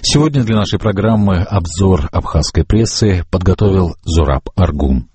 Сегодня для нашей программы обзор абхазской прессы подготовил Зураб Аргун.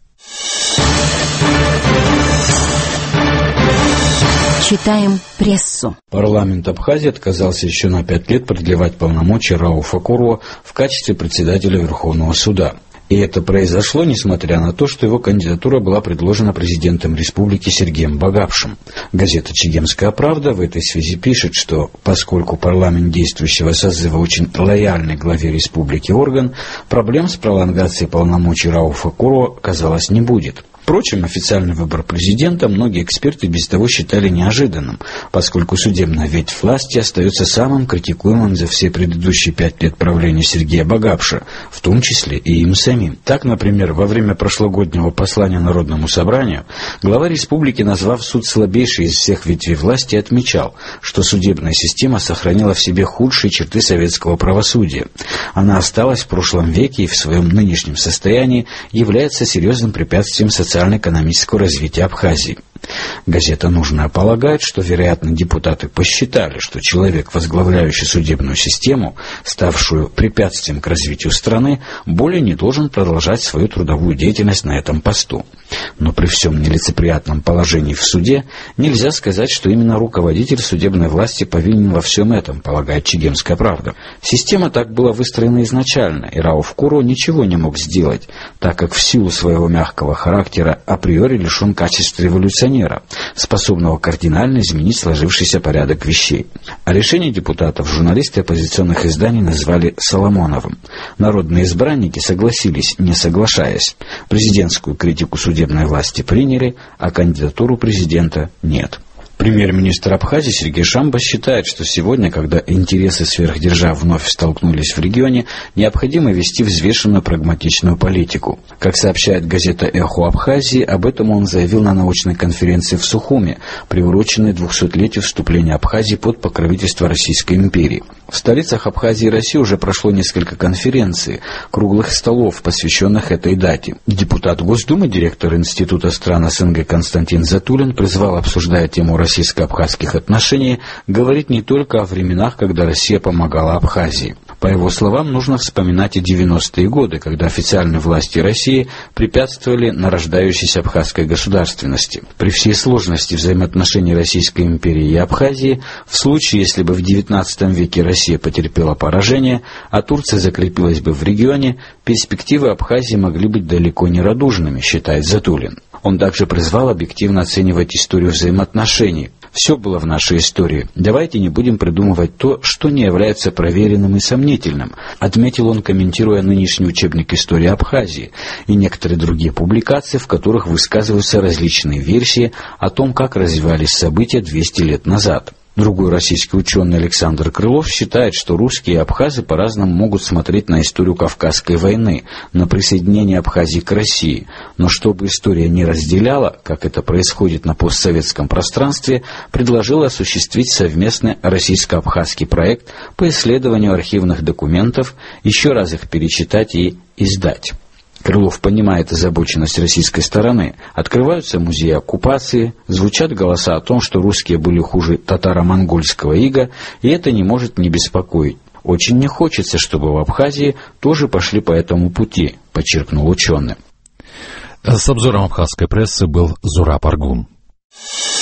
Читаем прессу. Парламент Абхазии отказался еще на 5 лет продлевать полномочия Рауфа Курова в качестве председателя Верховного суда. И это произошло, несмотря на то, что его кандидатура была предложена президентом республики Сергеем Багапшем. Газета «Чегемская правда» в этой связи пишет, что поскольку парламент действующего созыва очень лояльный главе республики орган, проблем с пролонгацией полномочий Рауфа Курова, казалось, не будет. Впрочем, официальный выбор президента многие эксперты без того считали неожиданным, поскольку судебная ветвь власти остается самым критикуемым за все предыдущие 5 лет правления Сергея Багапша, в том числе и им самим. Так, например, во время прошлогоднего послания Народному собранию глава республики, назвав суд слабейшей из всех ветвей власти, отмечал, что судебная система сохранила в себе худшие черты советского правосудия. Она осталась в прошлом веке и в своем нынешнем состоянии является серьезным препятствием социально-экономического развития Абхазии. Газета «Нужная» полагает, что, вероятно, депутаты посчитали, что человек, возглавляющий судебную систему, ставшую препятствием к развитию страны, более не должен продолжать свою трудовую деятельность на этом посту. Но при всем нелицеприятном положении в суде нельзя сказать, что именно руководитель судебной власти повинен во всем этом, полагает «Чегемская правда». Система так была выстроена изначально, и Рауф Куров ничего не мог сделать, так как в силу своего мягкого характера априори лишен качества революционера, способного кардинально изменить сложившийся порядок вещей. А решение депутатов журналисты оппозиционных изданий назвали Соломоновым. Народные избранники согласились, не соглашаясь. Президентскую критику судебной власти приняли, а кандидатуру президента нет. Премьер-министр Абхазии Сергей Шамба считает, что сегодня, когда интересы сверхдержав вновь столкнулись в регионе, необходимо вести взвешенную прагматичную политику. Как сообщает газета «Эхо Абхазии», об этом он заявил на научной конференции в Сухуме, приуроченной 200-летию вступления Абхазии под покровительство Российской империи. В столицах Абхазии и России уже прошло несколько конференций, круглых столов, посвященных этой дате. Депутат Госдумы, директор Института стран СНГ Константин Затулин призвал, обсуждая тему российско-абхазских отношений, говорить не только о временах, когда Россия помогала Абхазии. По его словам, нужно вспоминать и 90-е годы, когда официальные власти России препятствовали нарождающейся абхазской государственности. При всей сложности взаимоотношений Российской империи и Абхазии, в случае, если бы в XIX веке Россия потерпела поражение, а Турция закрепилась бы в регионе, перспективы Абхазии могли быть далеко не радужными, считает Затулин. Он также призвал объективно оценивать историю взаимоотношений. Все было в нашей истории. Давайте не будем придумывать то, что не является проверенным и сомнительным, отметил он, комментируя нынешний учебник истории Абхазии и некоторые другие публикации, в которых высказываются различные версии о том, как развивались события 200 лет назад. Другой российский ученый Александр Крылов считает, что русские и абхазы по-разному могут смотреть на историю Кавказской войны, на присоединение Абхазии к России. Но чтобы история не разделяла, как это происходит на постсоветском пространстве, предложил осуществить совместный российско-абхазский проект по исследованию архивных документов, еще раз их перечитать и издать. Крылов понимает озабоченность российской стороны. Открываются музеи оккупации, звучат голоса о том, что русские были хуже татаро-монгольского ига, и это не может не беспокоить. Очень не хочется, чтобы в Абхазии тоже пошли по этому пути, подчеркнул ученый. С обзором абхазской прессы был Зураб Аргун.